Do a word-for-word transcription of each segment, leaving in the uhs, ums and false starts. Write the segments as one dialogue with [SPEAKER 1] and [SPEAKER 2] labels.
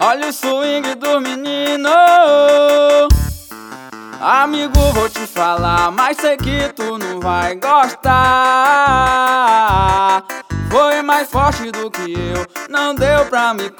[SPEAKER 1] Olha o swing do menino. Amigo, vou te falar, mas sei que tu não vai gostar. Foi mais forte do que eu, não deu pra me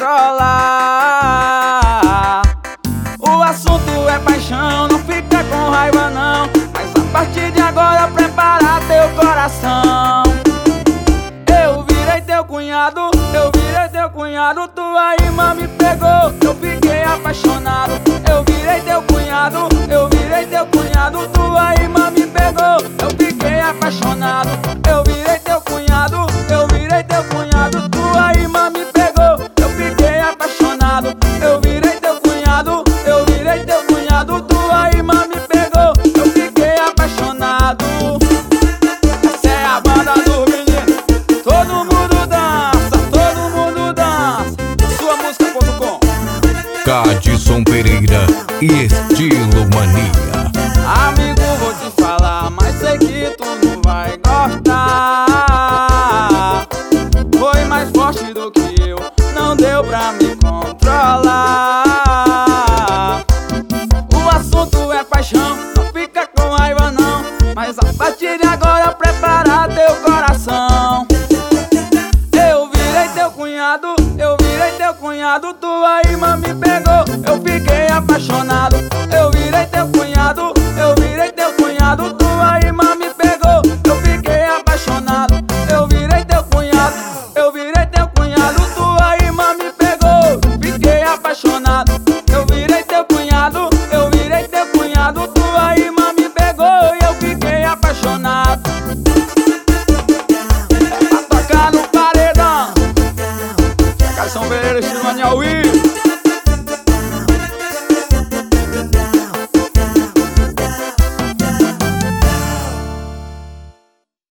[SPEAKER 1] controlar. O assunto é paixão, não fica com raiva não, mas a partir de agora prepara teu coração. Eu virei teu cunhado, eu virei teu cunhado. Tua irmã me pegou, eu fiquei apaixonado. Eu virei teu cunhado, eu virei teu cunhado. Tua irmã me pegou, eu fiquei apaixonado. Eu virei teu cunhado, eu virei teu cunhado. Tua irmã me pegou, eu fiquei apaixonado. Eu virei teu cunhado, eu virei teu cunhado. Tua irmã me pegou, eu fiquei apaixonado. Essa é a banda do menino. Todo mundo dança, todo mundo dança. Sua música ponto com.
[SPEAKER 2] Cadson Pereira e Estilo Mania.
[SPEAKER 1] Amigo, vou te falar, mas sei que tu não vai gostar. Foi mais forte do que eu, não deu pra me controlar. O assunto é paixão, não fica com raiva não, mas a partir de agora prepara teu coração. Eu virei teu cunhado, eu virei teu cunhado. Tua irmã me pegou, eu fiquei apaixonado. Eu virei teu cunhado, eu virei teu cunhado. Tua irmã me pegou, eu fiquei apaixonado. Eu virei teu cunhado, eu virei teu cunhado. Tua irmã me pegou, fiquei apaixonado. Eu virei teu cunhado, eu virei teu cunhado. Tua irmã me pegou e eu fiquei apaixonado. É pra tocar no paredão. Cadson Pereira, Estilo Mania, Will.